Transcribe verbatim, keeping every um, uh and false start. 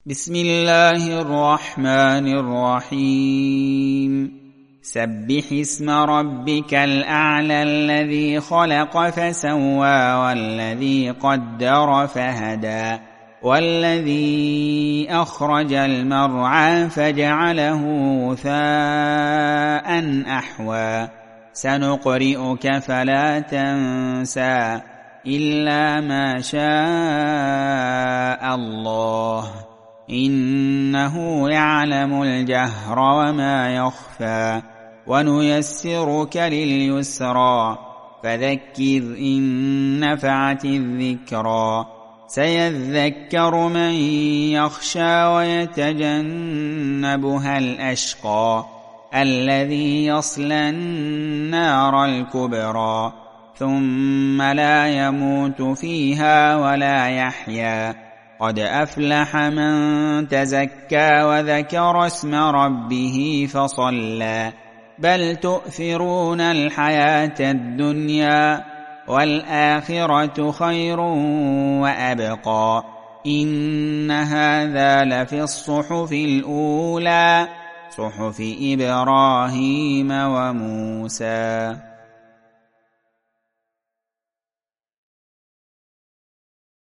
بسم الله الرحمن الرحيم سبح اسم ربك الأعلى الذي خلق فسوى والذي قدر فهدى والذي أخرج المرعى فجعله غثاء أحوى سنقرئك فلا تنسى إلا ما شاء الله إنه يعلم الجهر وما يخفى ونيسرك لليسرى فذكر إن نفعت الذكرى سيذكر من يخشى ويتجنبها الأشقى الذي يصلى النار الكبرى ثم لا يموت فيها ولا يحيا قد أفلح من تزكى وذكر اسم ربه فصلى بل تؤثرون الحياة الدنيا والآخرة خير وأبقى إن هذا لفي الصحف الأولى صحف إبراهيم وموسى.